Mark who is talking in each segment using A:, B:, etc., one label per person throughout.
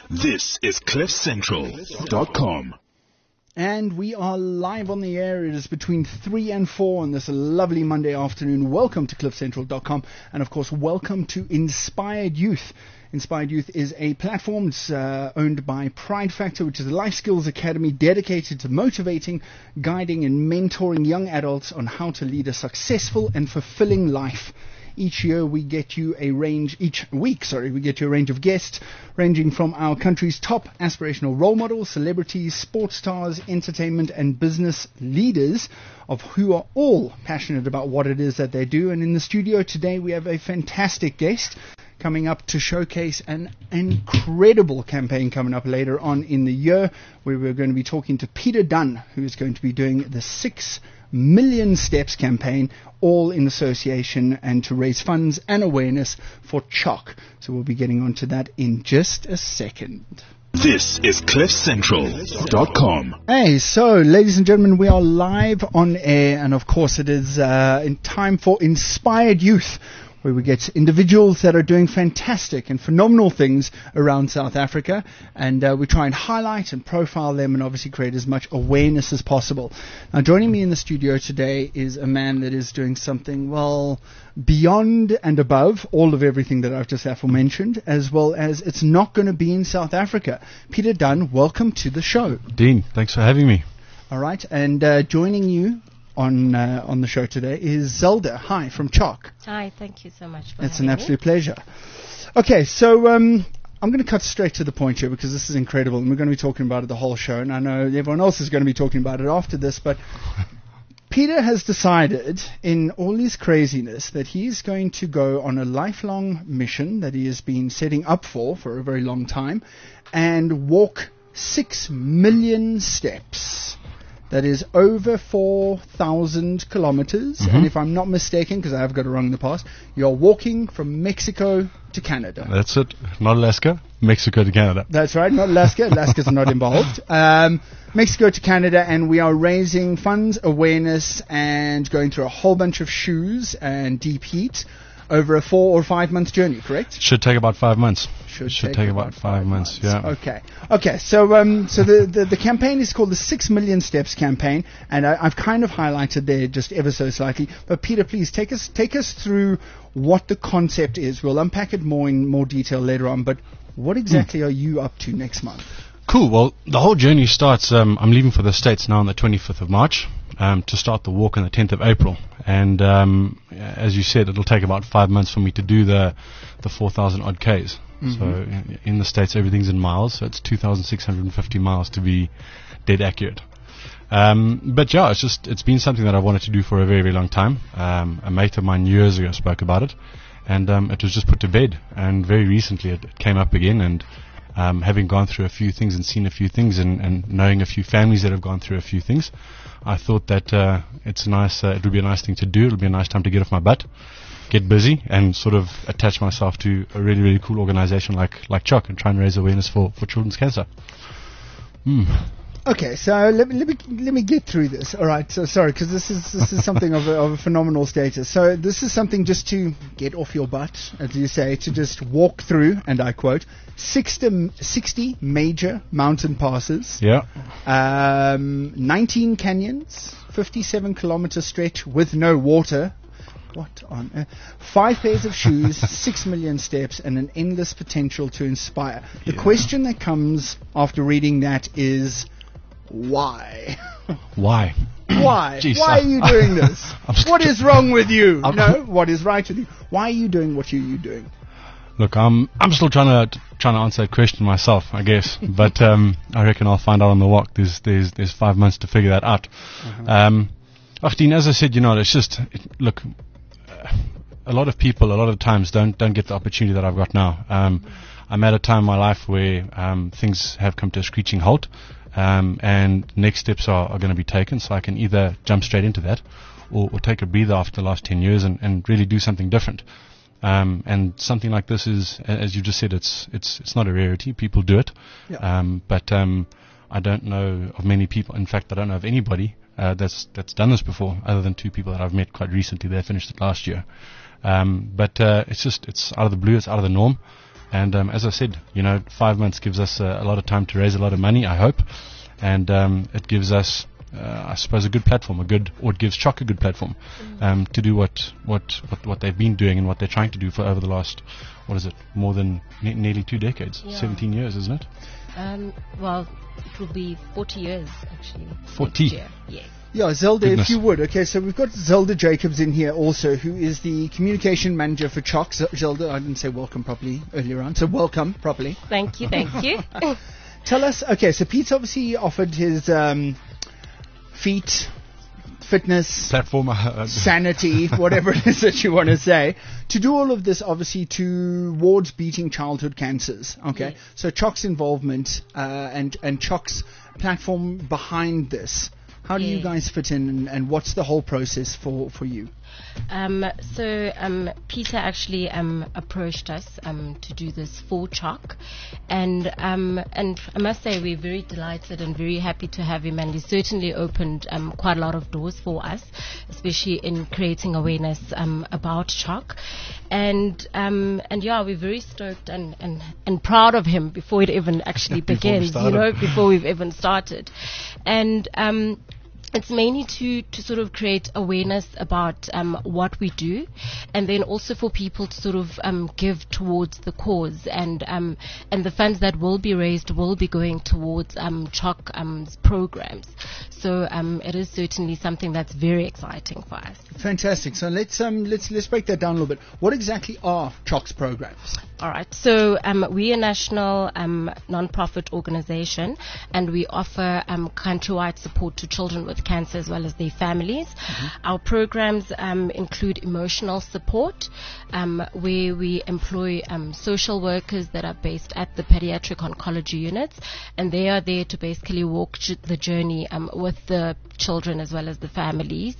A: This is CliffCentral.com.
B: And we are live on the air. It is between 3 and 4 on this lovely Monday afternoon. Welcome to CliffCentral.com. And of course, welcome to Inspired Youth. Inspired Youth is a platform owned by Pride Factor, which is a life skills academy dedicated to motivating, guiding and mentoring young adults on how to lead a successful and fulfilling life. Each week we get you a range of guests ranging from our country's top aspirational role models, celebrities, sports stars, entertainment and business leaders of who are all passionate about what it is that they do. And in the studio today we have a fantastic guest coming up to showcase an incredible campaign coming up later on in the year, where we're going to be talking to Peter Dunn, who is going to be doing the 6 Million Steps campaign, all in association and to raise funds and awareness for CHOC. So we'll be getting onto that in just a second.
A: This is CliffCentral.com.
B: Hey, so ladies and gentlemen, we are live on air, and of course it is in time for Inspired Youth, where we get individuals that are doing fantastic and phenomenal things around South Africa, and we try and highlight and profile them and obviously create as much awareness as possible. Now, joining me in the studio today is a man that is doing something, well, beyond and above all of everything that I've just aforementioned, as well as it's not going to be in South Africa. Peter Dunn, welcome to the show.
C: Dean, thanks for having me.
B: All right, and joining you on the show today is Zelda. Hi, from CHOC.
D: Hi, thank you so much for
B: It's
D: having
B: an absolute pleasure. Okay, so I'm going to cut straight to the point here because this is incredible, and we're going to be talking about it the whole show, and I know everyone else is going to be talking about it after this, but Peter has decided, in all his craziness, that he's going to go on a lifelong mission that he has been setting up for a very long time, and walk 6 million steps. That is over 4,000 kilometers. And if I'm not mistaken, because I have got it wrong in the past, you're walking from Mexico to Canada.
C: That's it. Not Alaska, Mexico to Canada.
B: That's right, not Alaska. Alaska's not involved. Mexico to Canada, and we are raising funds, awareness, and going through a whole bunch of shoes and deep heat over a 4 or 5 month journey, correct?
C: Should take about 5 months.
B: Should
C: take about 5 months. Yeah.
B: Okay. So the campaign is called the 6 Million Steps campaign, and I've kind of highlighted there just ever so slightly. But Peter, please take us through what the concept is. We'll unpack it in more detail later on. But what exactly are you up to next month?
C: Cool. Well, the whole journey starts. I'm leaving for the States now on the 25th of March to start the walk on the 10th of April. And as you said, it'll take about 5 months for me to do the 4,000 odd Ks. So in the States, everything's in miles, so it's 2,650 miles to be dead accurate. But yeah, it's been something that I've wanted to do for a very, very long time. A mate of mine years ago spoke about it, and it was just put to bed. And very recently it came up again, and having gone through a few things and seen a few things and knowing a few families that have gone through a few things, I thought that it would be a nice thing to do. It would be a nice time to get off my butt, get busy, and sort of attach myself to a really, really cool organization like CHOC and try and raise awareness for children's cancer.
B: Okay, so let me get through this. All right, so sorry, because this is something of a phenomenal status. So this is something just to get off your butt, as you say, to just walk through, and I quote, 60 major mountain passes.
C: Yeah.
B: 19 canyons, 57 kilometer stretch with no water. What on earth? 5 pairs of shoes, 6 million steps, and an endless potential to inspire. The question that comes after reading that is, why?
C: Why?
B: Why?
C: Jeez,
B: Why are you doing this? What is wrong with you? What is right with you? Why are you doing what you're doing?
C: Look, I'm still trying to answer that question myself, I guess. But I reckon I'll find out on the walk. There's 5 months to figure that out. Dean, as I said, it's just look. A lot of people, a lot of times, don't get the opportunity that I've got now. I'm at a time in my life where things have come to a screeching halt, and next steps are going to be taken. So I can either jump straight into that, or take a breather after the last 10 years and really do something different. And something like this is, as you just said, it's not a rarity. People do it, but I don't know of many people. In fact, I don't know of anybody that's done this before, other than 2 people that I've met quite recently. They finished it last year. But it's out of the blue, it's out of the norm. And as I said, 5 months gives us a lot of time to raise a lot of money, I hope. And it gives us, I suppose, a good platform, it gives CHOC a good platform to do what they've been doing and what they're trying to do for over the last, more than nearly 2 decades, 17 years, isn't it?
D: Well, it will be 40 years, actually.
C: 40?
D: Next year. Yes.
B: Yeah, Zelda,
C: Goodness.
B: if you would. Okay, so we've got Zelda Jacobs in here also, who is the communication manager for CHOC. Zelda, I didn't say welcome properly earlier on, so welcome properly.
D: Thank you.
B: Tell us, okay, so Pete's obviously offered his fitness,
C: Platform.
B: sanity, whatever it is that you want to say, to do all of this obviously towards beating childhood cancers. Okay,
D: Yes.
B: so CHOC's involvement and CHOC's platform behind this. How do you
D: Yes.
B: guys fit in, and what's the whole process for you?
D: So Peter actually approached us to do this for CHOC, and I must say we're very delighted and very happy to have him, and he's certainly opened quite a lot of doors for us, especially in creating awareness about CHOC, and yeah, we're very stoked and proud of him before it even actually
C: Before we
D: begins,
C: started.
D: before we've even started, and it's mainly to sort of create awareness about what we do, and then also for people to sort of give towards the cause, and the funds that will be raised will be going towards CHOC programs. So it is certainly something that's very exciting for us.
B: Fantastic. So let's break that down a little bit. What exactly are CHOC's programs?
D: All right. So we're a national non-profit organization, and we offer countrywide support to children with cancer as well as their families. Our programs include emotional support, where we employ social workers that are based at the pediatric oncology units, and they are there to basically walk the journey with the children as well as the families,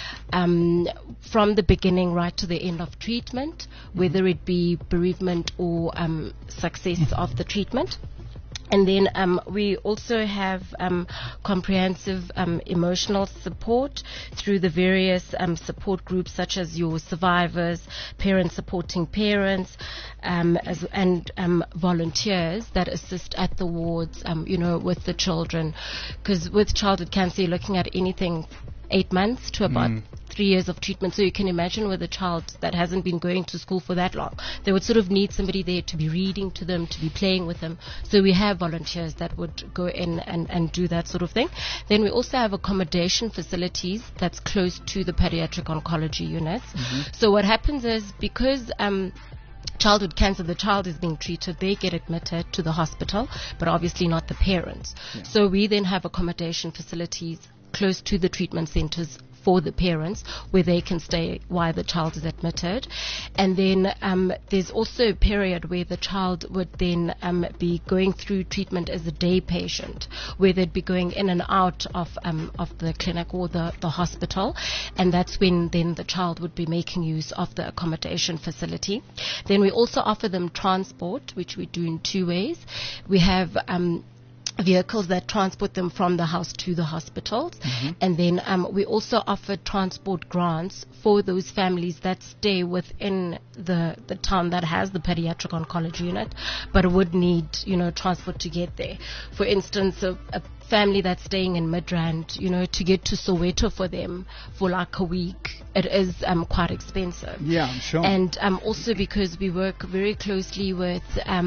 D: from the beginning right to the end of treatment, whether it be bereavement or success of the treatment. And then we also have comprehensive emotional support through the various support groups, such as your survivors, parents supporting parents, and volunteers that assist at the wards, with the children. Because with childhood cancer, you're looking at anything 8 months to about 3 years of treatment. So you can imagine with a child that hasn't been going to school for that long, they would sort of need somebody there to be reading to them, to be playing with them. So we have volunteers that would go in and do that sort of thing. Then we also have accommodation facilities that's close to the pediatric oncology units. So what happens is, because childhood cancer, the child is being treated, they get admitted to the hospital, but obviously not the parents. So we then have accommodation facilities close to the treatment centers for the parents, where they can stay while the child is admitted. And then there's also a period where the child would then be going through treatment as a day patient, where they'd be going in and out of the clinic or the hospital, and that's when then the child would be making use of the accommodation facility. Then we also offer them transport, which we do in 2 ways. We have vehicles that transport them from the house to the hospitals. And then we also offer transport grants for those families that stay within the town that has the pediatric oncology unit, but would need, transport to get there. For instance, a family that's staying in Midrand, to get to Soweto for them for like a week, it is quite expensive.
B: Yeah, I'm sure.
D: And also because we work very closely with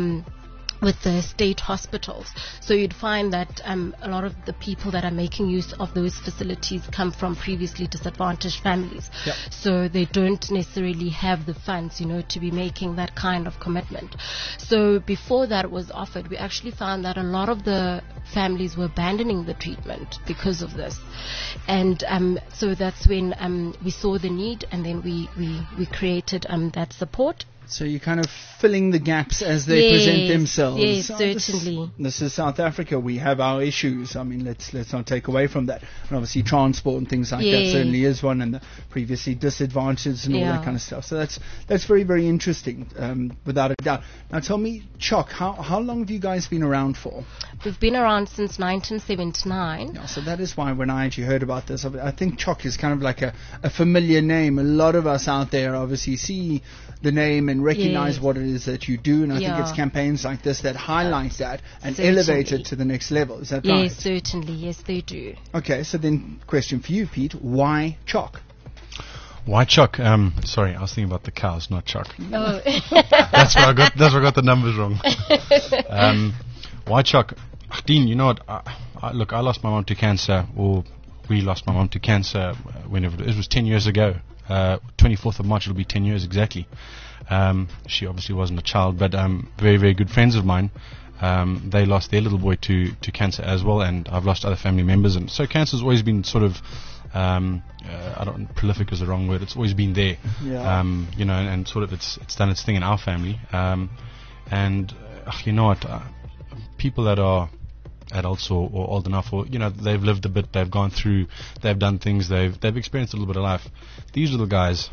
D: the state hospitals. So you'd find that a lot of the people that are making use of those facilities come from previously disadvantaged families.
B: Yep.
D: So they don't necessarily have the funds, to be making that kind of commitment. So before that was offered, we actually found that a lot of the families were abandoning the treatment because of this. And so that's when we saw the need, and then we created that support.
B: So you're kind of filling the gaps as they present themselves.
D: Yes,
B: Oh,
D: certainly.
B: This is South Africa. We have our issues. I mean, let's not take away from that. And obviously transport and things like that
D: Yeah.
B: certainly is one, and the previously disadvantaged and all that
D: Yeah.
B: kind of stuff. So that's very, very interesting, without a doubt. Now tell me, CHOC, how long have you guys been around for?
D: We've been around since 1979.
B: Yeah, so that is why when I actually heard about this, I think CHOC is kind of like a familiar name. A lot of us out there obviously see the name then recognize
D: Yes.
B: what it is that you do. And I think
D: Yeah.
B: it's campaigns like this that highlight that and
D: Certainly.
B: elevate it to the next level. Is that
D: Yes,
B: right?
D: certainly. Yes, they do.
B: Okay, so then question for you, Pete. Why chalk?
C: Why Chuck? Sorry, I was thinking about the cows, not Chuck.
D: Oh.
C: That's where I got the numbers wrong. Why Chuck? Dean, you know what? I lost my mom to cancer, or we lost my mom to cancer whenever it was 10 years ago. 24th of March, it'll be 10 years exactly. She obviously wasn't a child, but very, very good friends of mine. They lost their little boy to cancer as well, and I've lost other family members. And so cancer's always been sort of, prolific is the wrong word. It's always been there,
B: Yeah.
C: and sort of it's done its thing in our family. You know what? People that are adults or old enough, or they've lived a bit, they've gone through, they've done things, they've experienced a little bit of life. These little guys,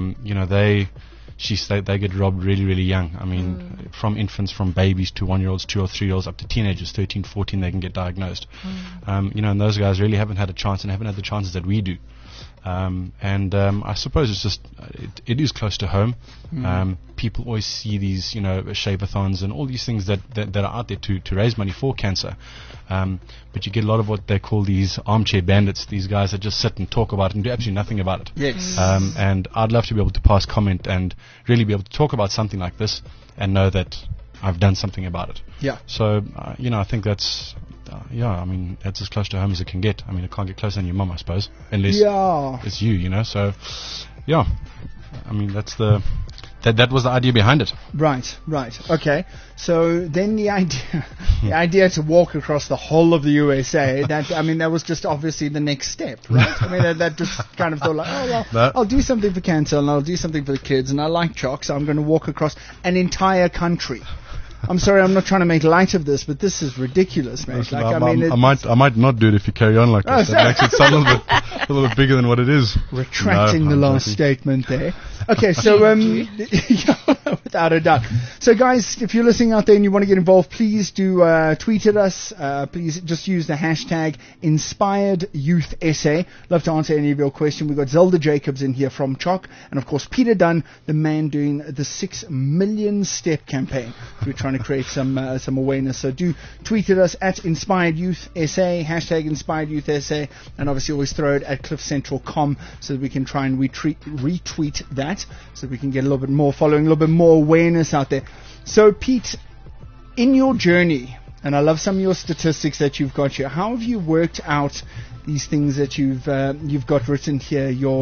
C: they get robbed really, really young. I mean, from infants, from babies to 1-year-olds, 2 or 3-year-olds, up to teenagers, 13, 14, they can get diagnosed. And those guys really haven't had a chance and haven't had the chances that we do. I suppose it's just, it is close to home. People always see these, shave-a-thons and all these things that are out there to raise money for cancer. But you get a lot of what they call these armchair bandits, these guys that just sit and talk about it and do absolutely nothing about it.
B: Yes.
C: And I'd love to be able to pass comment and really be able to talk about something like this and know that I've done something about it.
B: Yeah.
C: So, I think that's, that's as close to home as it can get. I mean, it can't get closer than your mum, I suppose, unless
B: Yeah.
C: it's you, So, yeah, I mean, that was the idea behind it.
B: Right. Okay. So then the idea to walk across the whole of the USA, that was just obviously the next step, right? I mean, that just kind of thought like, oh, well,
C: No.
B: I'll do something for cancer and I'll do something for the kids and I like chalk, so I'm going to walk across an entire country. I'm sorry, I'm not trying to make light of this, but this is ridiculous, mate.
C: Listen,
B: Like,
C: I might not do it if you carry on like this. That makes it sound a little bit bigger than what it is.
B: Retracting
C: No,
B: the
C: I'm
B: last
C: joking.
B: statement there. Okay, so without a doubt. So guys, if you're listening out there and you want to get involved, please do tweet at us. Please just use the hashtag InspiredYouthSA. Love to answer any of your questions. We've got Zelda Jacobs in here from Chalk, and of course Peter Dunn, the man doing the 6 million step campaign. We're trying to create some awareness. So do tweet at us at InspiredYouthSA, hashtag InspiredYouthSA, and obviously always throw it at CliffCentral.com so that we can try and retweet that, so we can get a little bit more following, a little bit more awareness out there. So Pete, in your journey, and I love some of your statistics that you've got here, how have you worked out these things that you've got written here? Your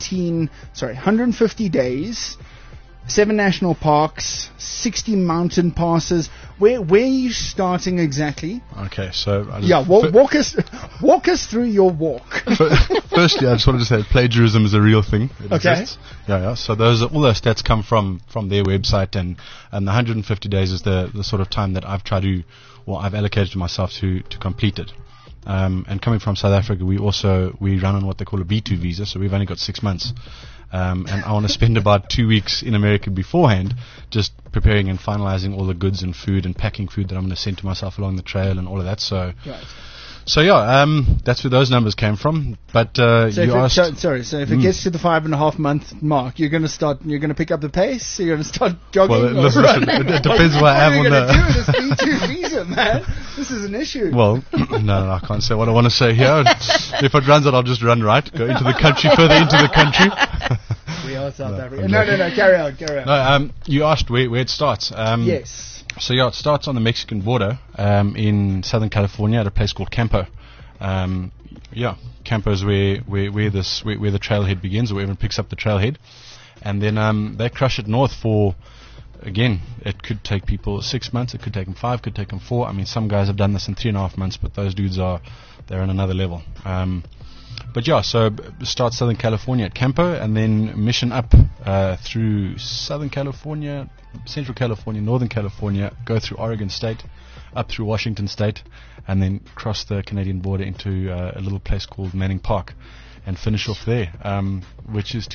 B: 150 days, 7 national parks, 60 mountain passes. Where are you starting exactly?
C: Okay, so
B: Walk us through your walk.
C: Firstly, I just wanted to say plagiarism is a real thing. It
B: Okay.
C: exists. Yeah. So all those stats come from their website, and the 150 days is the sort of time that I've allocated to myself to complete it. And coming from South Africa, we run on what they call a B2 visa, so we've only got 6 months. And I want to spend about 2 weeks in America beforehand, just preparing and finalizing all the goods and food and packing food that I'm going to send to myself along the trail and all of that. So,
B: Right.
C: so that's where those numbers came from. But
B: So
C: you asked.
B: so if it gets to the 5.5 month mark, you're going to pick up the pace. You're going to start jogging.
C: Well,
B: or
C: listen,
B: running?
C: it depends what I have
B: What
C: on
B: are you going to do
C: the.
B: with this B2 visa, man? This is an issue.
C: Well, no, I can't say what I want to say here. If it runs out, I'll just run right, go into the country, further into the country.
B: We are South Africa.
C: I'm
B: No,
C: joking.
B: carry on.
C: No, you asked where it starts.
B: Yes.
C: So it starts on the Mexican border in Southern California at a place called Campo. Campo is where the trailhead begins, or where everyone picks up the trailhead, and then they crush it north for. Again, it could take people 6 months, it could take them 5, could take them 4. I mean, some guys have done this in 3.5 months, but those dudes they're on another level. So start Southern California at Campo, and then mission up through Southern California, Central California, Northern California, go through Oregon State, up through Washington State, and then cross the Canadian border into a little place called Manning Park, and finish off there, which is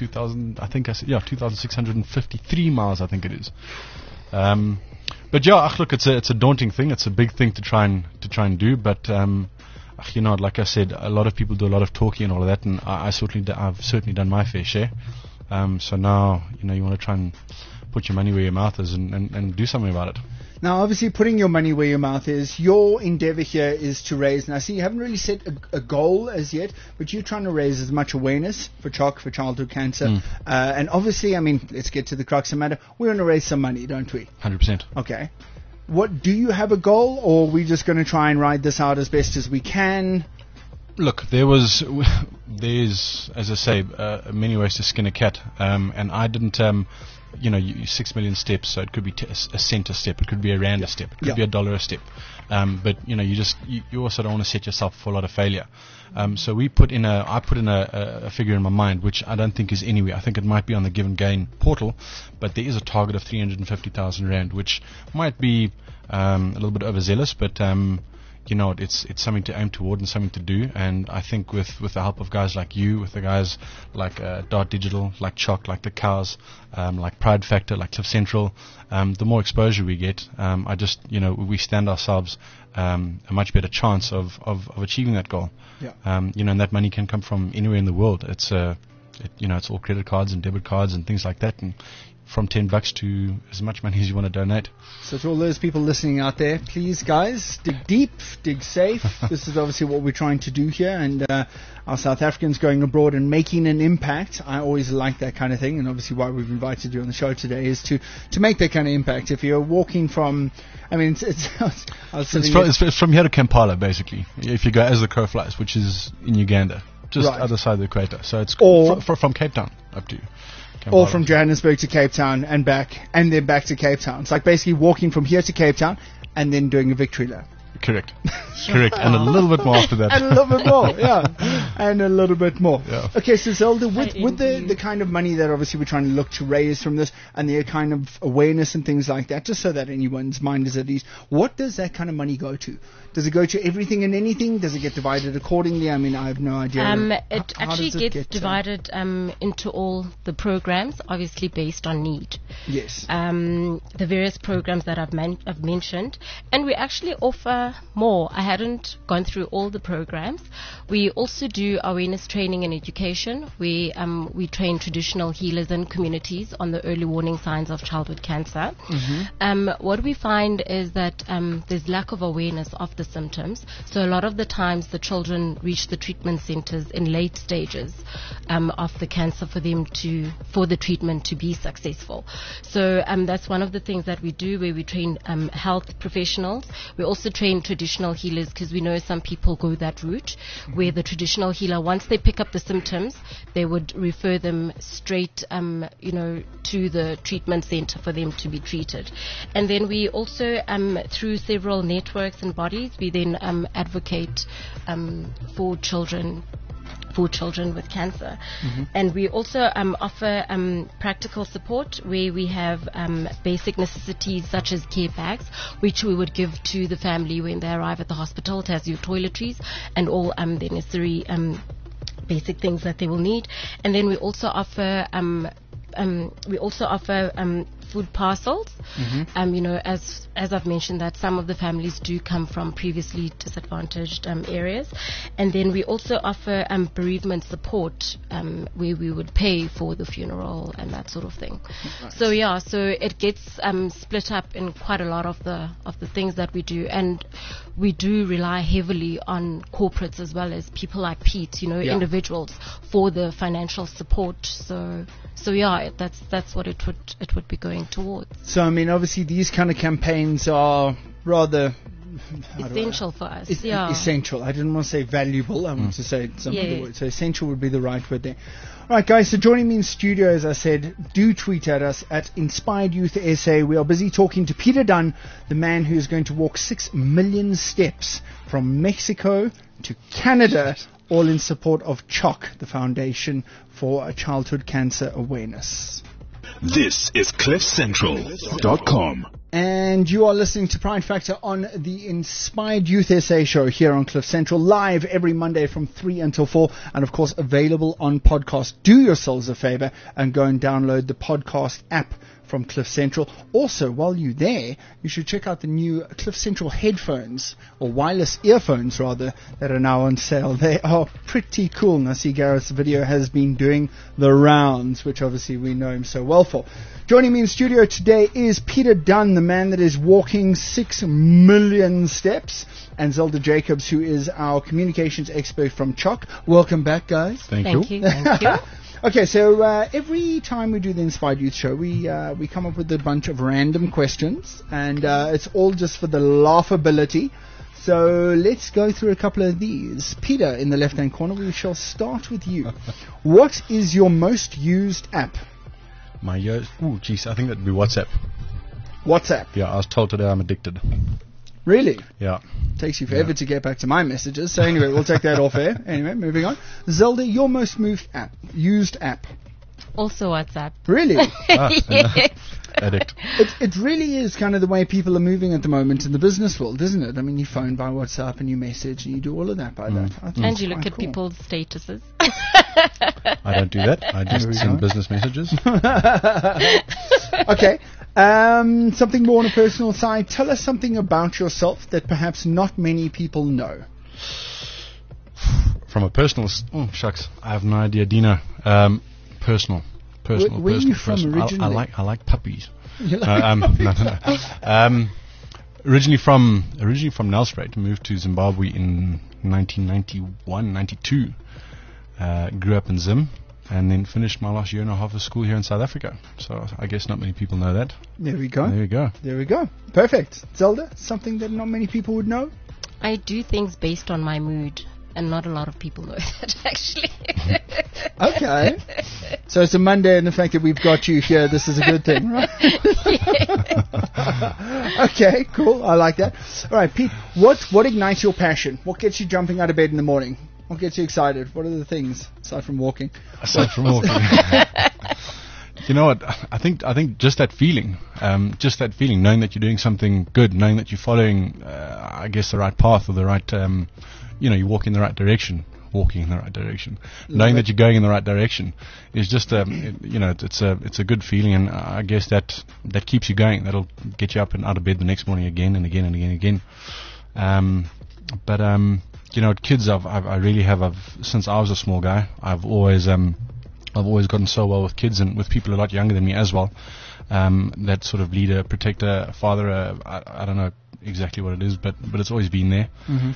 C: 2,653 miles, I think it is. But look, it's a daunting thing. It's a big thing to try and do. But like I said, a lot of people do a lot of talking and all of that, and I've certainly done my fair share. So now, you want to try and put your money where your mouth is and do something about it.
B: Now, obviously, putting your money where your mouth is, your endeavor here is to raise, and I see you haven't really set a goal as yet, but you're trying to raise as much awareness for CHOC, for childhood cancer. And obviously, let's get to the crux of the matter. We want to raise some money, don't we?
C: 100%.
B: Okay. Do you have a goal, or are we just going to try and ride this out as best as we can?
C: Look, there's, as I say, many ways to skin a cat. And I didn't, 6 million steps, so it could be a cent a step, it could be a rand a step, it could be $1 a step. But you also don't want to set yourself for a lot of failure. So I put in a figure in my mind, which I don't think is anywhere. I think it might be on the Give and Gain portal, but there is a target of 350,000 rand, which might be a little bit overzealous, but it's something to aim toward and something to do. And I think with the help of guys like you, with the guys like Dart Digital, like CHOC, like the Cows, like Pride Factor, like Cliff Central, the more exposure we get, we stand ourselves a much better chance of achieving that goal.
B: Yeah.
C: And that money can come from anywhere in the world. It's all credit cards and debit cards and things like that, and from $10 to as much money as you want to donate.
B: So to all those people listening out there, please, guys, dig deep, dig safe. This is obviously what we're trying to do here, and our South Africans going abroad and making an impact. I always like that kind of thing, and obviously why we've invited you on the show today is to make that kind of impact. If you're walking from,
C: it's from here to Kampala, basically, if you go as the crow flies, which is in Uganda, just other side of the equator. So it's from Cape Town up to Kampala.
B: Or from Johannesburg to Cape Town and back, and then back to Cape Town. It's like basically walking from here to Cape Town and then doing a victory lap.
C: Correct. Correct. And a little bit more after that.
B: And a little bit more, yeah. And a little bit more.
C: Yeah.
B: Okay, so Zelda, with the kind of money that obviously we're trying to look to raise from this, and the kind of awareness and things like that, just so that anyone's mind is at ease, what does that kind of money go to? Does it go to everything and anything? Does it get divided accordingly? I have no idea.
D: It actually gets divided into all the programs, obviously based on need.
B: Yes.
D: The various programs that I've mentioned, and we actually offer more. I hadn't gone through all the programs. We also do awareness training and education. We train traditional healers and communities on the early warning signs of childhood cancer. What we find is that there's lack of awareness of the symptoms. So a lot of the times the children reach the treatment centers in late stages of the cancer for the treatment to be successful. So that's one of the things that we do, where we train health professionals. We also train traditional healers, because we know some people go that route, where the traditional healer, once they pick up the symptoms, they would refer them straight to the treatment center for them to be treated. And then we also through several networks and bodies, we then advocate for children with cancer. And we also offer practical support, where we have basic necessities such as care bags, which we would give to the family when they arrive at the hospital. It has your toiletries and all the necessary basic things that they will need. And then we also offer food parcels. As I've mentioned, that some of the families do come from previously disadvantaged areas. And then we also offer bereavement support, where we would pay for the funeral and that sort of thing. Right. So it gets split up in quite a lot of the things that we do, and we do rely heavily on corporates as well as people like Pete, individuals, for the financial support. So that's what it would be going towards.
B: So obviously these kind of campaigns are rather
D: essential for us.
B: Essential. I didn't want to say valuable. I want to say some other word. So essential would be the right word there. All right, guys. So joining me in studio, as I said, do tweet at us at Inspired Youth SA. We are busy talking to Peter Dunn, the man who is going to walk 6 million steps from Mexico to Canada, all in support of CHOC, the Foundation for Childhood Cancer Awareness.
A: This is CliffCentral.com.
B: And you are listening to Pride Factor on the Inspired Youth SA show here on Cliff Central, live every Monday from 3 until 4, and of course available on podcast. Do yourselves a favor and go and download the podcast app from Cliff Central. Also, while you're there, you should check out the new Cliff Central headphones, or wireless earphones rather, that are now on sale. They are pretty cool. And I see Gareth's video has been doing the rounds, which obviously we know him so well for. Joining me in studio today is Peter Dunn, the man that is walking 6 million steps, and Zelda Jacobs, who is our communications expert from CHOC. Welcome back, guys.
C: Thank you.
D: Thank you.
B: Okay, so every time we do the Inspired Youth show, we come up with a bunch of random questions, and it's all just for the laughability. So let's go through a couple of these. Peter, in the left-hand corner, we shall start with you. What is your most used app?
C: I think that'd be WhatsApp.
B: WhatsApp.
C: Yeah, I was told today I'm addicted.
B: Really?
C: Yeah.
B: Takes you forever to get back to my messages. So anyway, we'll take that off air. Anyway, moving on. Zelda, your most used app.
D: Also WhatsApp.
B: Really?
D: Yes.
C: Addict.
B: It really is kind of the way people are moving at the moment in the business world, isn't it? I mean, you phone by WhatsApp and you message and you do all of that by that. I think
D: And
B: it's
D: you look
B: quite
D: at
B: cool.
D: people's statuses.
C: I don't do that. I just send business messages.
B: Okay. Something more on a personal side. Tell us something about yourself that perhaps not many people know.
C: From a personal... shucks. I have no idea, Dino. Personal.
B: Where are you from originally?
C: I like puppies.
B: You like
C: No. Originally from Nelspruit, moved to Zimbabwe in 1991, 92. Grew up in Zim, and then finished my last year and a half of school here in South Africa. So I guess not many people know that.
B: There we go.
C: There we go.
B: There we go. Perfect. Zelda, something that not many people would know?
D: I do things based on my mood, and not a lot of people know that, actually.
B: Okay. So it's a Monday, and the fact that we've got you here, this is a good thing, right? Okay, cool. I like that. All right, Pete, what ignites your passion? What gets you jumping out of bed in the morning? What gets you excited? What are the things, aside from walking?
C: Aside from walking. You know what? I think just that feeling, knowing that you're doing something good, knowing that you're following, I guess, the right path or the right, you walk in the right direction. Walking in the right direction, knowing that you're going in the right direction, is just it's a good feeling, and I guess that keeps you going. That'll get you up and out of bed the next morning again and again and again and again. Kids, I really have. Since I was a small guy, I've always gotten so well with kids and with people a lot younger than me as well. That sort of leader, protector, father. I don't know exactly what it is, but it's always been there.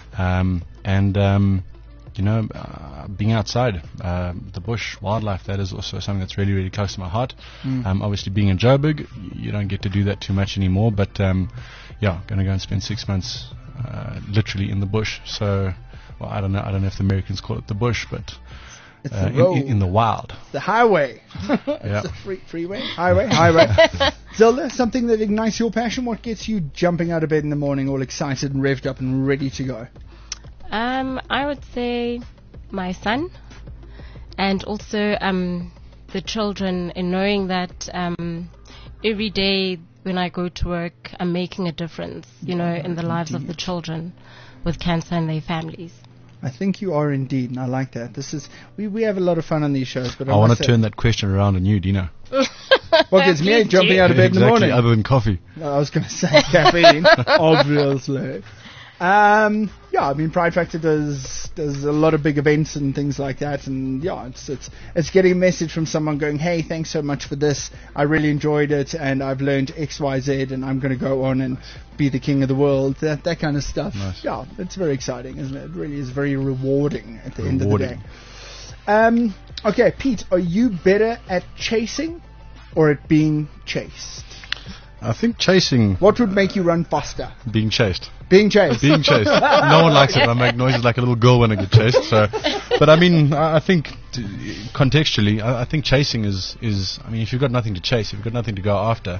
C: Being outside, the bush, wildlife, that is also something that's really, really close to my heart. Obviously, being in Joburg, you don't get to do that too much anymore, but going to go and spend 6 months literally in the bush. So, well, I don't know if the Americans call it the bush, but
B: it's the road.
C: In the wild.
B: The highway.
C: Yeah.
B: It's a freeway? Highway. Zelda, something that ignites your passion? What gets you jumping out of bed in the morning all excited and revved up and ready to go?
D: I would say my son, and also the children, in knowing that every day when I go to work, I'm making a difference, in the lives of the children with cancer and their families.
B: I think you are indeed, and I like that. This is we have a lot of fun on these shows, but
C: I want to turn that question around on you, Dino.
B: What gets me jumping out of bed in the morning?
C: Other than coffee.
B: No, I was going to say caffeine, obviously. Pride Factor does a lot of big events and things like that, and it's getting a message from someone going, hey, thanks so much for this, I really enjoyed it, and I've learned XYZ, and I'm going to go on and be the king of the world, that kind of stuff.
C: Nice.
B: Yeah, it's very exciting, isn't it? It really is very rewarding at the end of the day. Okay, Pete, are you better at chasing or at being chased?
C: I think chasing...
B: What would make you run faster?
C: Being chased.
B: Being chased.
C: Being chased. No one likes it. I make noises like a little girl when I get chased. So, but I mean, I think contextually, I think chasing is. I mean, if you've got nothing to chase, if you've got nothing to go after,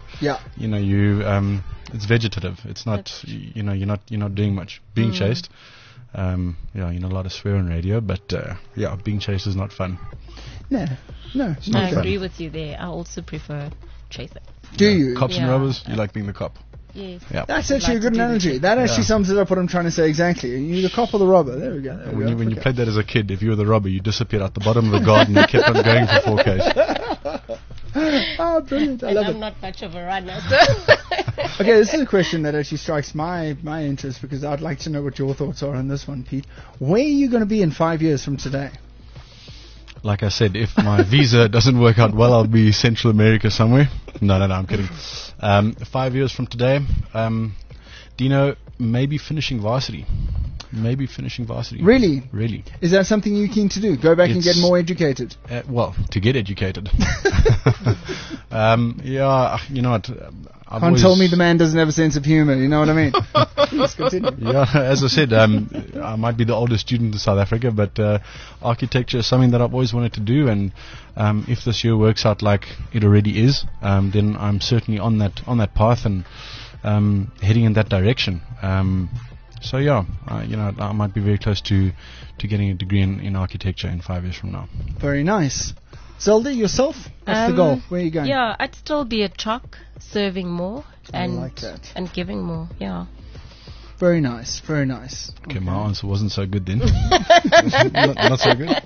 C: it's vegetative. It's not. You're not doing much. Being chased, you're not allowed to swear on radio, but being chased is not fun.
B: No, it's not
D: I
B: fun.
D: agree with you there. I also prefer chasing.
B: Do you?
C: Cops and robbers. You like being the cop.
D: Yes.
C: Yeah.
B: That's
D: I'd
B: actually
D: like
B: a good
D: to do the
B: analogy.
D: trick.
B: That actually
C: Yeah.
B: sums it up what I'm trying to say exactly. You're the cop or the robber. There we go. There we go.
C: When you
B: Okay.
C: played that as a kid, if you were the robber, you disappeared at the bottom of the garden and kept on going for 4Ks.
B: Oh, brilliant. I
D: And
B: love
D: I'm
B: it.
D: not much of a runner, so.
B: Okay, this is a question that actually strikes my interest because I'd like to know what your thoughts are on this one, Pete. Where are you going to be in 5 years from today?
C: Like I said, if my visa doesn't work out well, I'll be Central America somewhere. No, I'm kidding. 5 years from today, Dino, maybe finishing varsity.
B: Really?
C: Really.
B: Is that something you're keen to do? Go back and get
C: It's-
B: more educated?
C: Well, to get educated. Yeah, you know what? I've
B: Can't tell
C: always-
B: me the man doesn't have a sense of humor, you know what I mean? Please continue.
C: Yeah, as I said, I might be the oldest student in South Africa, but architecture is something that I've always wanted to do, and if this year works out like it already is, then I'm certainly on that path and heading in that direction. So yeah, you know, I might be very close to getting a degree in architecture in 5 years from now.
B: Very nice. Zelda, yourself? What's the goal? Where are you going?
D: Yeah, I'd still be a chalk, serving more and
B: like that.
D: and giving more. Yeah.
B: Very nice. Very nice.
C: Okay, my answer wasn't so good then. not so good.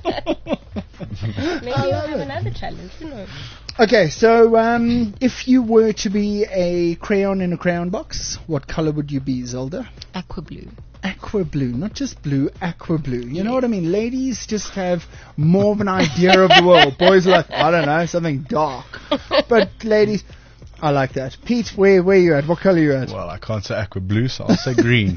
D: Maybe you'll have another challenge. Who knows?
B: Okay, so if you were to be a crayon in a crayon box, what color would you be, Zelda?
D: Aqua blue.
B: Aqua blue, not just blue, aqua blue. You know what I mean? Ladies just have more of an idea of the world. Boys are like, I don't know, something dark. But ladies, I like that. Pete, where are you at? What color are you at?
C: Well, I can't say aqua blue, so I'll say green.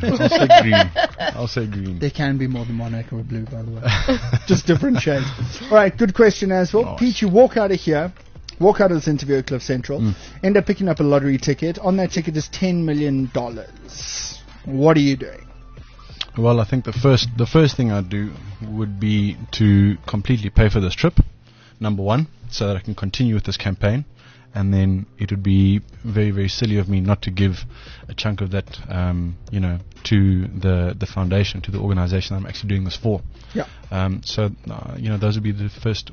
C: I'll say green.
B: There can be more than one aqua blue, by the way. Just different shades. All right, good question as well.
C: Nice.
B: Pete, you walk out of here, walk out of this interview at Cliff Central, end up picking up a lottery ticket. On that ticket is $10 million. What are you doing?
C: Well, I think the first thing I'd do would be to completely pay for this trip, number one, so that I can continue with this campaign. And then it would be very, very silly of me not to give a chunk of that, you know, to the foundation, to the organization I'm actually doing this for.
B: Yeah.
C: So, you know, those would be the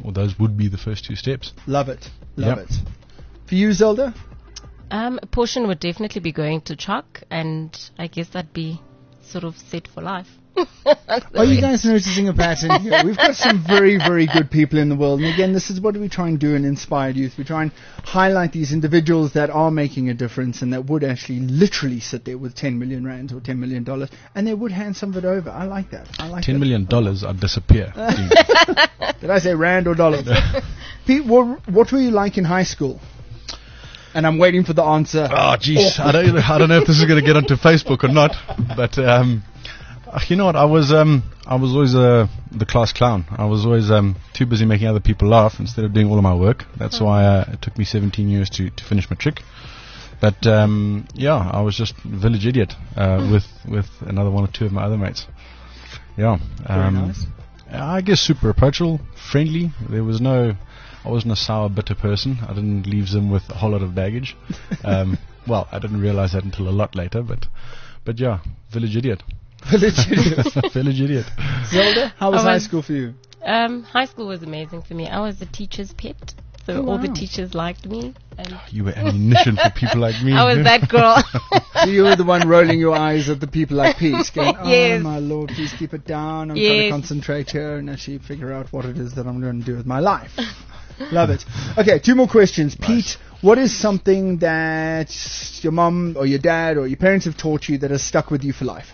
C: first two steps.
B: Love it.
C: Yep.
B: it. For you, Zelda?
D: A portion would definitely be going to chalk, and I guess that'd be sort of set for life.
B: Are you guys noticing a pattern here? We've got some very, very good people in the world. And again, this is what we try and do in Inspired Youth. We try and highlight these individuals that are making a difference and that would actually literally sit there with 10 million rands or $10 million, and they would hand some of it over. I like that.
C: $10 million, I'd disappear.
B: Did I say rand or dollars? Pete, what were you like in high school? And I'm waiting for the answer.
C: Oh, jeez, I don't know if this is going to get onto Facebook or not, but you know what? I was always the class clown. I was always too busy making other people laugh instead of doing all of my work. That's why it took me 17 years to finish matric. But yeah, I was just village idiot with another one or two of my other mates. Yeah,
B: Very nice.
C: I guess super approachable, friendly. I wasn't a sour, bitter person. I didn't leave them with a whole lot of baggage. Well, I didn't realize that until a lot later, but yeah, village idiot. Village idiot.
B: Zelda, how was
D: I
B: high
D: was-
B: school for you?
D: High school was amazing for me. I was the teacher's pet, so
B: Oh,
D: all the
B: wow.
D: teachers liked me. And
C: You were ammunition for people like me.
D: I was that girl.
B: So you were the one rolling your eyes at the people like Pete, going, oh
D: Yes.
B: my lord, please keep it down. I'm trying to
D: Yes.
B: concentrate here and actually figure out what it is that I'm going to do with my life. Love it. Okay, two more questions. Pete, what is something that your mum or your dad or your parents have taught you that has stuck with you for life?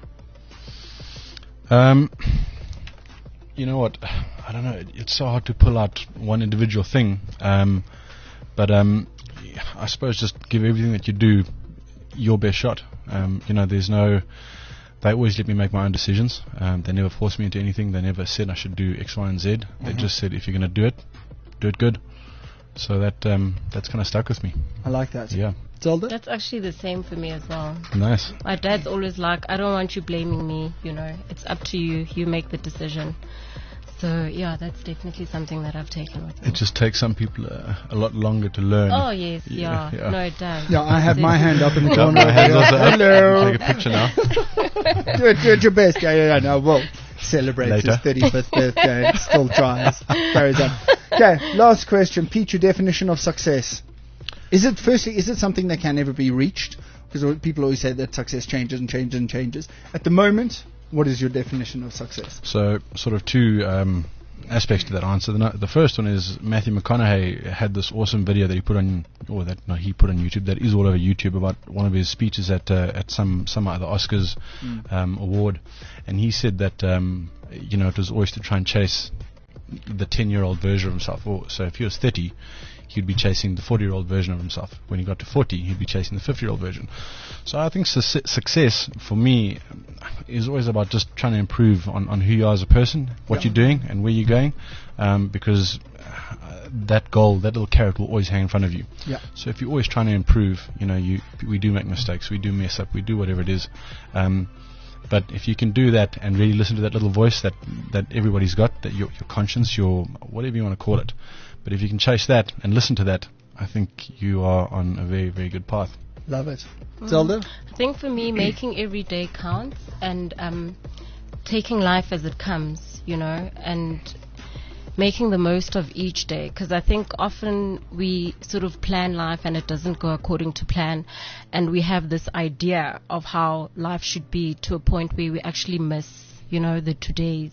C: You know what? I don't know. It's so hard to pull out one individual thing. But I suppose just give everything that you do your best shot. You know, they always let me make my own decisions. They never forced me into anything. They never said I should do X, Y, and Z. They just said, if you're going to do it good. So that's kind of stuck with me.
B: I like that.
C: Yeah.
B: Zelda?
D: That's actually the same for me as well.
C: Nice.
D: My dad's always like, I don't want you blaming me, you know, it's up to you, you make the decision. So yeah, that's definitely something that I've taken with me.
C: It just takes some people a lot longer to learn.
D: Oh yes,
C: Yeah,
D: yeah.
C: yeah.
D: No, it does.
B: Yeah, I have my hand up in the
C: Yeah,
B: corner.
C: my hand's also up.
B: Hello.
C: Take a picture now.
B: do it your best. Yeah. No, we'll celebrate
C: Later.
B: his 35th birthday. Still tries. Carries on. Okay, last question. Pete, your definition of success. Is it something that can never be reached? Because people always say that success changes and changes and changes. At the moment, what is your definition of success?
C: So, sort of two aspects to that answer. The first one is Matthew McConaughey had this awesome video that he put on, he put on YouTube, that is all over YouTube, about one of his speeches at some other Oscars award, and he said that it was always to try and chase the 10-year-old version of himself. So if he was 30, he'd be chasing the 40-year-old version of himself. When he got to 40, he'd be chasing the 50-year-old version. So I think success for me is always about just trying to improve on who you are as a person, what you're doing, and where you're going, because that goal, that little carrot will always hang in front of you.
B: Yeah.
C: So if you're always trying to improve, we do make mistakes, we do mess up, we do whatever it is. But if you can do that and really listen to that little voice that everybody's got, that your conscience, your whatever you want to call it, but if you can chase that and listen to that, I think you are on a very, very good path.
B: Love it. Zelda?
D: I think for me, making every day counts and taking life as it comes, and making the most of each day, because I think often we sort of plan life and it doesn't go according to plan, and we have this idea of how life should be to a point where we actually miss, the todays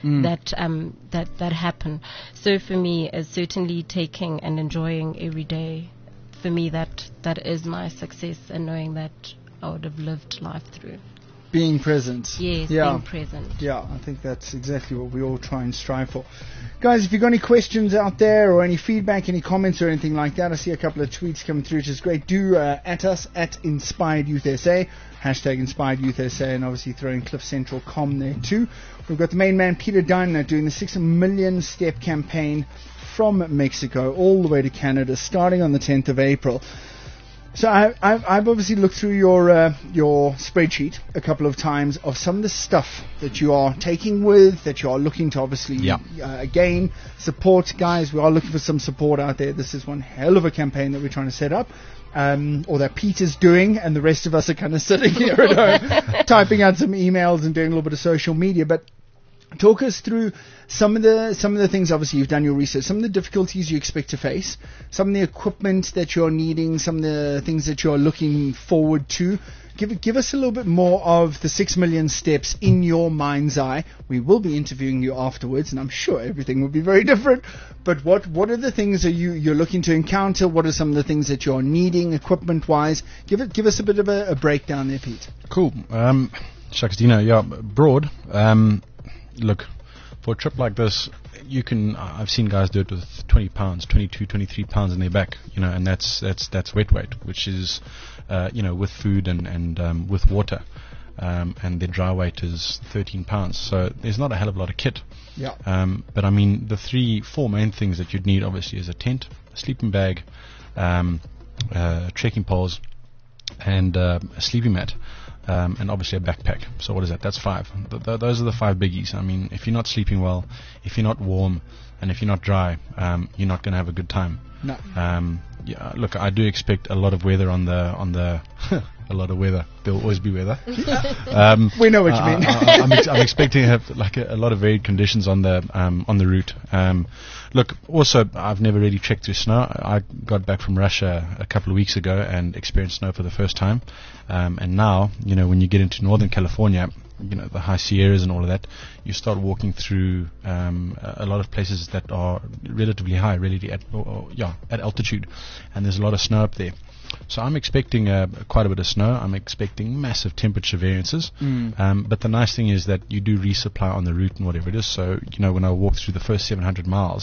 D: that happen. So for me, it's certainly taking and enjoying every day. For me, that is my success, and knowing that I would have lived life through.
B: Being present.
D: Yes, being present.
B: Yeah, I think that's exactly what we all try and strive for. Guys, if you've got any questions out there or any feedback, any comments or anything like that, I see a couple of tweets coming through, which is great. Do at us, at Inspired Youth SA, hashtag Inspired Youth SA, and obviously throw in CliffCentral.com there too. We've got the main man, Peter Dunn, doing the 6 million step campaign from Mexico all the way to Canada, starting on the 10th of April. So I've obviously looked through your spreadsheet a couple of times of some of the stuff that you are taking with, that you are looking to obviously gain support. Guys, we are looking for some support out there. This is one hell of a campaign that we're trying to set up, or that Peter's doing, and the rest of us are kind of sitting here at home typing out some emails and doing a little bit of social media. But talk us through some of the things. Obviously, you've done your research. Some of the difficulties you expect to face, some of the equipment that you're needing, some of the things that you're looking forward to. Give us a little bit more of the 6 million steps in your mind's eye. We will be interviewing you afterwards, and I'm sure everything will be very different. But what are the things that you're looking to encounter? What are some of the things that you're needing equipment-wise? Give us a bit of a breakdown there, Pete.
C: Cool. Shucks, Dino, broad. Look, for a trip like this, I've seen guys do it with 20 pounds, 22, 23 pounds in their back, and that's wet weight, which is, with food and with water, and their dry weight is 13 pounds. So there's not a hell of a lot of kit.
B: Yeah.
C: But I mean, the 4 main things that you'd need obviously is a tent, a sleeping bag, trekking poles, and a sleeping mat. And obviously a backpack. So what is that? That's 5. Those are the 5 biggies. I mean, if you're not sleeping well, if you're not warm, and if you're not dry, you're not going to have a good time.
B: No.
C: Look, I do expect a lot of weather on the a lot of weather. There will always be weather.
B: We know what you mean.
C: I'm expecting to have like a lot of varied conditions on the route. Look, also, I've never really trekked through snow. I got back from Russia a couple of weeks ago and experienced snow for the first time. And now, when you get into Northern California, the high Sierras and all of that, you start walking through a lot of places that are relatively high, at altitude, and there's a lot of snow up there. So I'm expecting quite a bit of snow. I'm expecting massive temperature variances. But the nice thing is that you do resupply on the route and whatever it is. So, when I walk through the first 700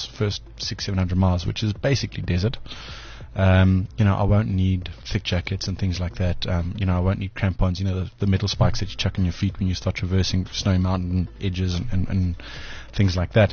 C: miles, which is basically desert, I won't need thick jackets and things like that. I won't need crampons, the metal spikes that you chuck on your feet when you start traversing snowy mountain edges and things like that.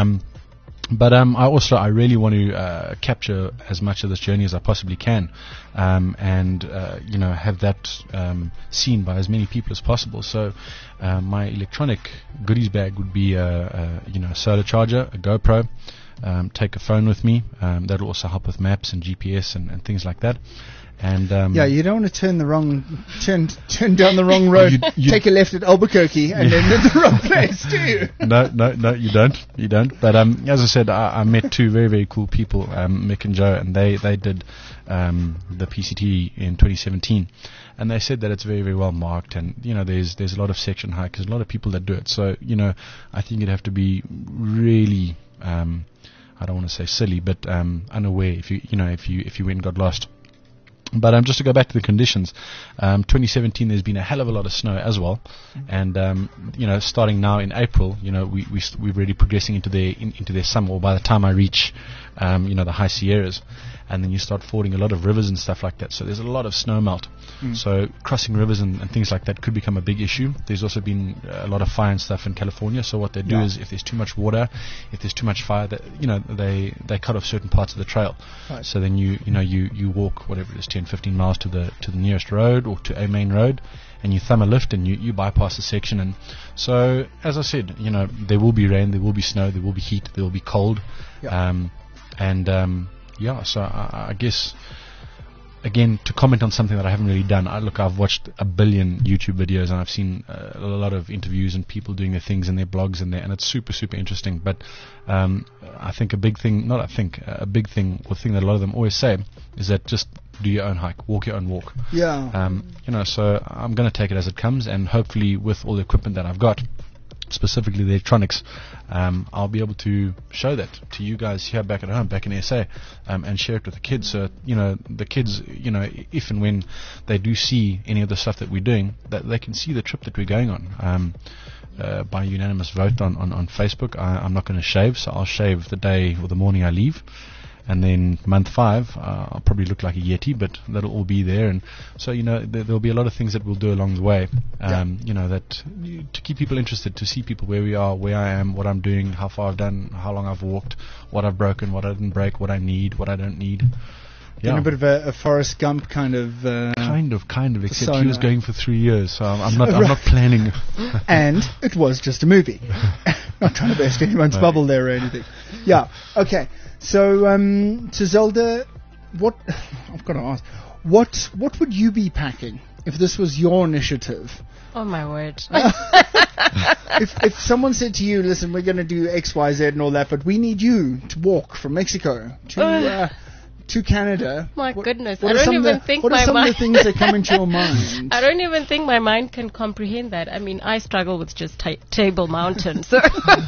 C: But I really want to capture as much of this journey as I possibly can, and have that seen by as many people as possible. So my electronic goodies bag would be a solar charger, a GoPro, take a phone with me. That'll also help with maps and GPS and things like that. And
B: you don't want to turn down the wrong road, take a left at Albuquerque, and then in the wrong place, do you?
C: No, you don't. But as I said, I met two very, very cool people, Mick and Joe, and they did the PCT in 2017, and they said that it's very, very well marked, and there's a lot of section hikers, a lot of people that do it. So I think you'd have to be really I don't want to say silly, but unaware if you went and got lost. But just to go back to the conditions, 2017 there's been a hell of a lot of snow as well, and starting now in April, we're really progressing into their summer. Or by the time I reach, the high Sierras, and then you start fording a lot of rivers and stuff like that. So there's a lot of snow melt. So crossing rivers and things like that could become a big issue. There's also been a lot of fire and stuff in California. So what they do is, if there's too much water, if there's too much fire, they cut off certain parts of the trail.
B: Right.
C: So then you walk whatever it is, 10, 15 miles to the nearest road or to a main road, and you thumb a lift and you bypass the section. And so, as I said, there will be rain, there will be snow, there will be heat, there will be cold. So I guess, again, to comment on something that I haven't really done, I've watched a billion YouTube videos, and I've seen a lot of interviews and people doing their things and their blogs and it's super, super interesting. But I think a big thing that a lot of them always say is that just do your own hike, walk your own walk. So I'm going to take it as it comes, and hopefully with all the equipment that I've got, specifically the electronics, I'll be able to show that to you guys here back at home, back in SA, and share it with the kids. So the kids, if and when they do see any of the stuff that we're doing, that they can see the trip that we're going on. By unanimous vote on Facebook, I'm not going to shave, so I'll shave the day or the morning I leave. And then month 5, I'll probably look like a Yeti, but that'll all be there. And so, there'll be a lot of things that we'll do along the way, to keep people interested, to see people where we are, where I am, what I'm doing, how far I've done, how long I've walked, what I've broken, what I didn't break, what I need, what I don't need.
B: Yeah. A bit of a Forrest Gump kind of.
C: Kind of. Except he was going for 3 years, so I'm not planning.
B: And it was just a movie. Not trying to burst anyone's bubble there or anything. Yeah. Okay. So, Zelda, I've got to ask, what would you be packing if this was your initiative?
D: Oh my word!
B: if someone said to you, "Listen, we're going to do X, Y, Z, and all that, but we need you to walk from Mexico to Canada."
D: My goodness!
B: What are some of the things that come into your mind?
D: I don't even think my mind can comprehend that. I mean, I struggle with just Table Mountain. So,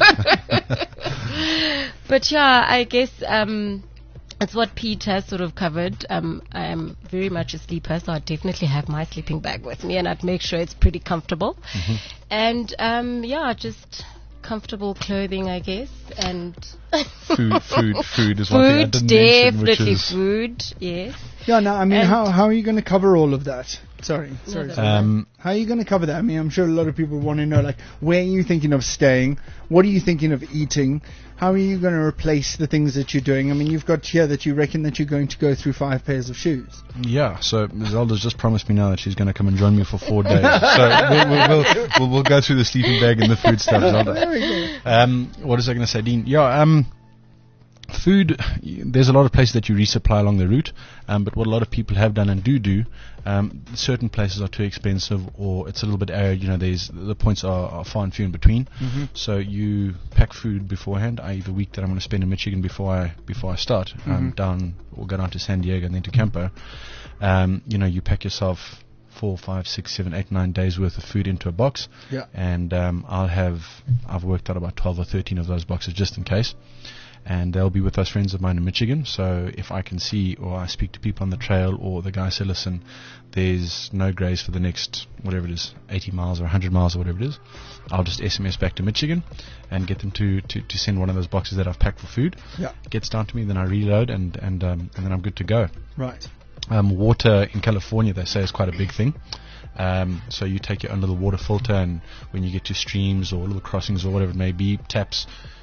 D: but yeah, I guess it's what Pete has sort of covered. I am very much a sleeper, so I definitely have my sleeping bag with me, and I'd make sure it's pretty comfortable. And just comfortable clothing, I guess, and
C: food is one thing I didn't mention, which is
D: food. Yes.
B: Yeah. No, I mean, how are you going to cover all of that? Sorry. How are you going to cover that? I mean, I'm sure a lot of people want to know, like, where are you thinking of staying? What are you thinking of eating? How are you going to replace the things that you're doing? I mean, you've got here that you reckon that you're going to go through 5 pairs of shoes. Yeah, so
C: Zelda's just promised me now that she's going to come and join me for 4 days. So we'll go through the sleeping bag and the food stuff, Zelda.
B: There we go.
C: What was I going to say, Dean? Yeah, food, there's a lot of places that you resupply along the route, but what a lot of people have done and do, certain places are too expensive, or it's a little bit arid. The points are far and few in between. So you pack food beforehand. The week that I'm going to spend in Michigan before I start, go down to San Diego and then to Campo. You pack yourself 4, 5, 6, 7, 8, 9 days worth of food into a box.
B: Yeah.
C: And I've worked out about 12 or 13 of those boxes just in case. And they'll be with those friends of mine in Michigan. So if I can see or I speak to people on the trail, or the guy say, listen, there's no graze for the next, whatever it is, 80 miles or 100 miles or whatever it is, I'll just SMS back to Michigan and get them to send one of those boxes that I've packed for food.
B: Yeah.
C: Gets down to me, then I reload, and then I'm good to go.
B: Right.
C: Water in California, they say, is quite a big thing. So you take your own little water filter, and when you get to streams or little crossings or whatever it may be, taps,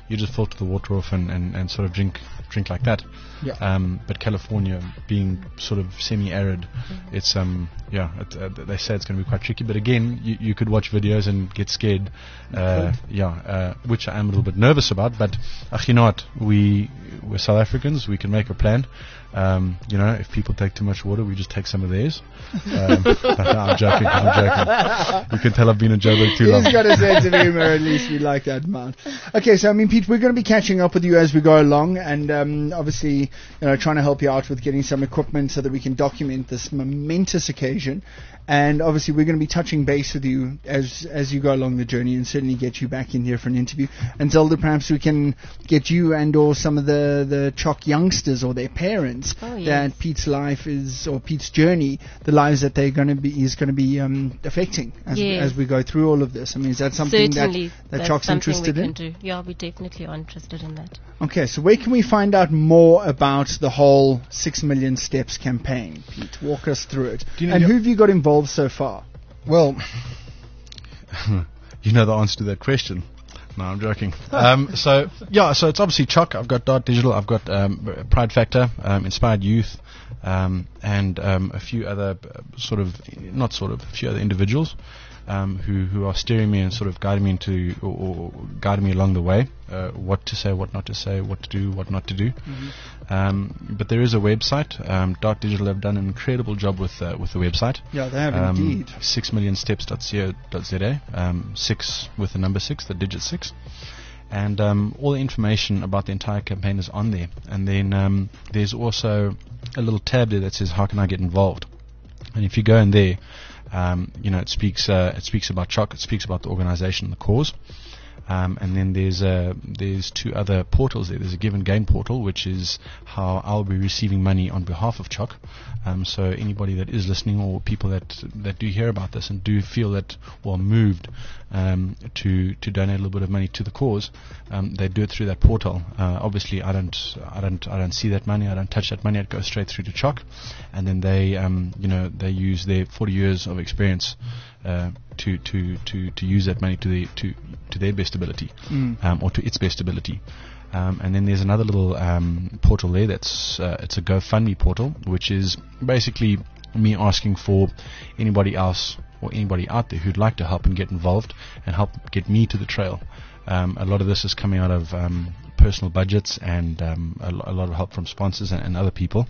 C: you just filter the water off and sort of drink like that.
B: Yeah.
C: But California being sort of semi-arid, it's they say it's going to be quite tricky. But again, you could watch videos and get scared, which I am a little bit nervous about. But you know what? We're South Africans. We can make a plan. If people take too much water, we just take some of theirs. I'm joking. You can tell I've been a joker too long.
B: He's got a sense of humor, at least we like that, man. Okay, so Pete, we're going to be catching up with you as we go along, and obviously, trying to help you out with getting some equipment so that we can document this momentous occasion. And obviously, we're going to be touching base with you as you go along the journey, and certainly get you back in here for an interview. And Zelda, perhaps we can get you and or some of the Choc youngsters or their parents that Pete's life is, or Pete's journey, the lives that they're going to be affecting as we go through all of this. I mean, is that something that Choc's interested in?
D: Do. Yeah, we definitely are interested in that.
B: Okay, so where can we find out more about the whole 6 Million Steps campaign? Pete, walk us through it. And who have you got involved so far?
C: Well, you know the answer to that question. No, I'm joking. So it's obviously Choc. I've got Dart Digital. I've got Pride Factor, Inspired Youth, and a few other a few other individuals who are steering me and sort of guiding me into or guiding me along the way, what to say, what not to say, what to do, what not to do. But there is a website. Dart Digital have done an incredible job with the website.
B: Yeah, they have indeed.
C: 6millionsteps.co.za. 6 with the number 6, the digit 6. And all the information about the entire campaign is on there. And then there's also a little tab there that says, how can I get involved? And if you go in there, it speaks about Choc, it speaks about the organization and the cause. And then there's 2 other portals there. There's a Give and Gain portal, which is how I'll be receiving money on behalf of Choc. So anybody that is listening, or people that do hear about this and do feel that moved to donate a little bit of money to the cause, they do it through that portal. Obviously, I don't see that money. I don't touch that money. It goes straight through to Choc, and then they use their 40 years of experience to use that money to their best ability, or to its best ability. And then there's another little portal there it's a GoFundMe portal, which is basically me asking for anybody else or anybody out there who'd like to help and get involved and help get me to the trail. A lot of this is coming out of personal budgets and a lot of help from sponsors and other people.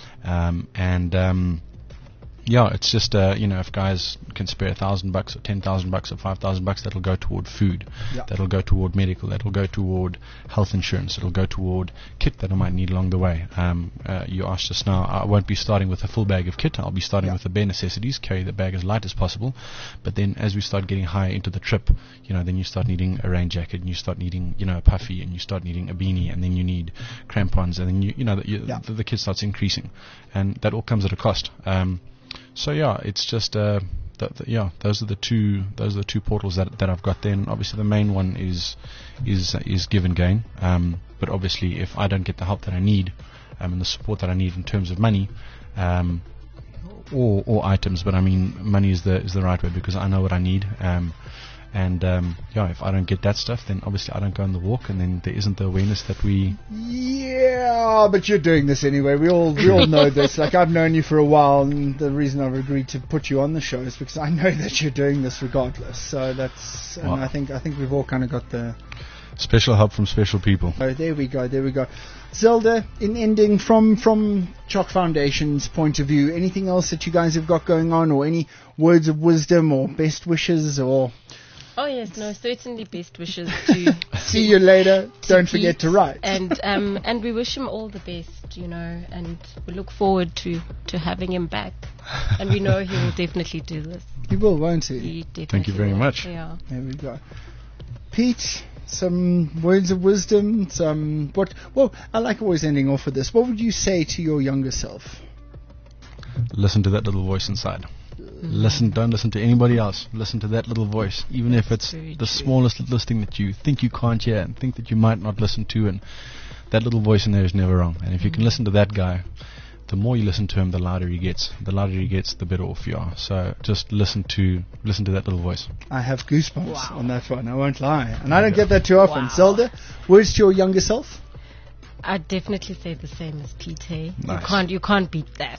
C: It's just if guys can spare $1,000 or $10,000 or $5,000, that'll go toward food, that'll go toward medical, that'll go toward health insurance, it'll go toward kit that I might need along the way. You asked just now, I won't be starting with a full bag of kit. I'll be starting with the bare necessities, carry the bag as light as possible. But then as we start getting higher into the trip, then you start needing a rain jacket, and you start needing a puffy, and you start needing a beanie, and then you need crampons, and then the kit starts increasing, and that all comes at a cost. It's just those are the two portals that I've got there. And obviously the main one is Give and Gain. But obviously if I don't get the help that I need and the support that I need in terms of money or items, but I mean money is the right way, because I know what I need. If I don't get that stuff, then obviously I don't go on the walk, and then there isn't the awareness that we...
B: Yeah, but you're doing this anyway. We all know this. Like, I've known you for a while, and the reason I've agreed to put you on the show is because I know that you're doing this regardless. So that's... And I think we've all kind of got the...
C: Special help from special people.
B: Oh, there we go. Zelda, in ending, from Choc Foundation's point of view, anything else that you guys have got going on, or any words of wisdom or best wishes, or...
D: Oh yes, no, certainly best wishes to
B: see you later. Don't forget to write.
D: And we wish him all the best, and we look forward to having him back. And we know he will definitely do this.
B: He will, won't he?
D: He definitely
C: Thank you very much.
D: Yeah.
B: There we go. Pete, some words of wisdom, I like always ending off with this. What would you say to your younger self?
C: Listen to that little voice inside. Don't listen to anybody else. Listen to that little voice, even if it's the smallest littlest thing that you think you can't hear and think that you might not listen to, and that little voice in there is never wrong. And if you can listen to that guy, the more you listen to him, the louder he gets. The louder he gets, the better off you are. So just listen to that little voice.
B: I have goosebumps on that one, I won't lie. And I don't get that too often. Zelda, words to your younger self?
D: I'd definitely say the same as Pete.
C: Nice.
D: You can't beat that.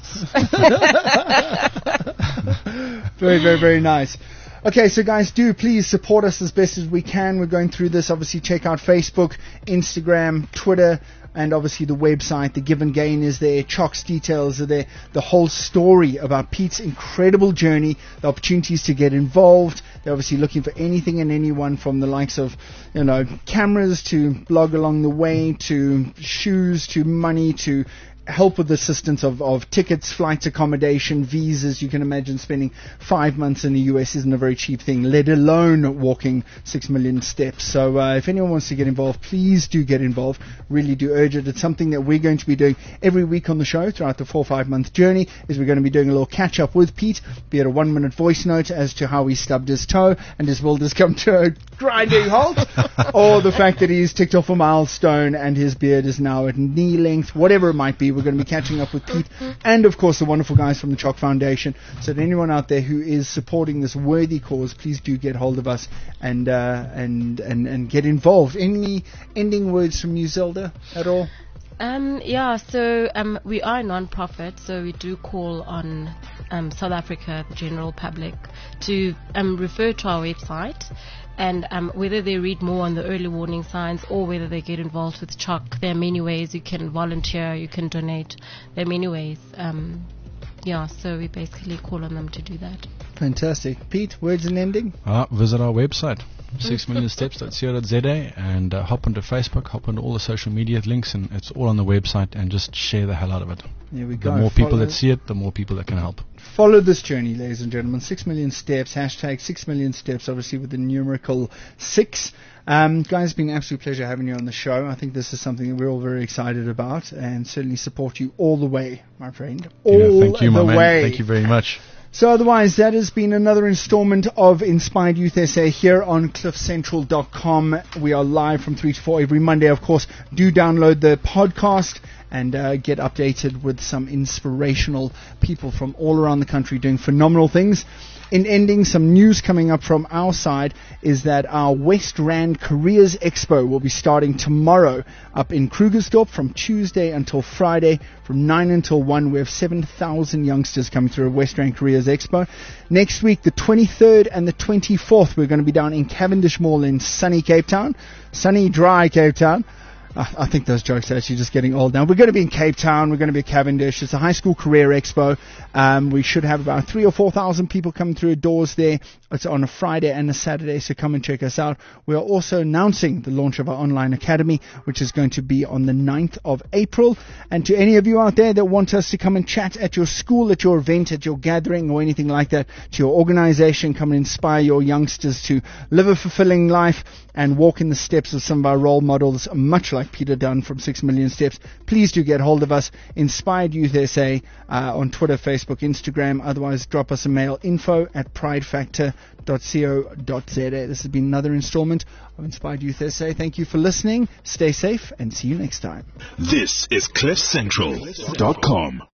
B: Very, very, very nice. Okay, so guys, do please support us as best as we can. We're going through this. Obviously, check out Facebook, Instagram, Twitter, and obviously the website. The Give and Gain is there. Chock's details are there. The whole story about Pete's incredible journey, the opportunities to get involved. They're obviously looking for anything and anyone from the likes of, cameras to blog along the way, to shoes, to money, to help with assistance of tickets, flights, accommodation, visas. You can imagine spending 5 months in the US isn't a very cheap thing, let alone walking 6 million steps. So if anyone wants to get involved, please do get involved. Really do urge it. It's something that we're going to be doing every week on the show throughout the 4 or 5 month journey. Is we're going to be doing a little catch up with Pete, be it a 1 minute voice note as to how he stubbed his toe and his world has come to a grinding halt, or the fact that he's ticked off a milestone and his beard is now at knee length, whatever it might be. We're going to be catching up with Pete and, of course, the wonderful guys from the Chock Foundation. So that anyone out there who is supporting this worthy cause, please do get hold of us and get involved. Any ending words from you, Zelda, at all?
D: So we are a non-profit, so we do call on South Africa, the general public, to refer to our website. And whether they read more on the early warning signs or whether they get involved with Chock, there are many ways. You can volunteer, you can donate. There are many ways. So we basically call on them to do that.
B: Fantastic. Pete, words and ending?
C: Visit our website, 6millionsteps.co.za, and hop onto Facebook, hop onto all the social media links, and it's all on the website, and just share the hell out of it.
B: There we go.
C: The more people that see it, the more people that can help.
B: Follow this journey, ladies and gentlemen. 6 million steps, hashtag 6 million steps, obviously with the numerical 6. Guys, it's been an absolute pleasure having you on the show. I think this is something that we're all very excited about, and certainly support you all the way, my friend.
C: Thank you, my
B: man.
C: Thank you very much.
B: So otherwise, that has been another installment of Inspired Youth SA here on cliffcentral.com. We are live from 3 to 4 every Monday. Of course, do download the podcast and get updated with some inspirational people from all around the country doing phenomenal things. In ending, some news coming up from our side is that our West Rand Careers Expo will be starting tomorrow up in Krugersdorp from Tuesday until Friday from 9 until 1. We have 7,000 youngsters coming through a West Rand Careers Expo. Next week, the 23rd and the 24th, we're going to be down in Cavendish Mall in sunny Cape Town. Sunny, dry Cape Town. I think those jokes are actually just getting old now. We're going to be in Cape Town. We're going to be at Cavendish. It's a high school career expo. We should have about 3,000 or 4,000 people coming through the doors there. It's on a Friday and a Saturday, so come and check us out. We are also announcing the launch of our online academy, which is going to be on the 9th of April. And to any of you out there that want us to come and chat at your school, at your event, at your gathering, or anything like that, to your organization, come and inspire your youngsters to live a fulfilling life and walk in the steps of some of our role models, much like Peter Dunn from 6 Million Steps. Please do get hold of us, Inspired Youth SA, on Twitter, Facebook, Instagram. Otherwise, drop us a mail, info@pridefactor.co.za. This has been another installment of Inspired Youth SA. Thank you for listening. Stay safe and see you next time.
A: This is cliffcentral.com.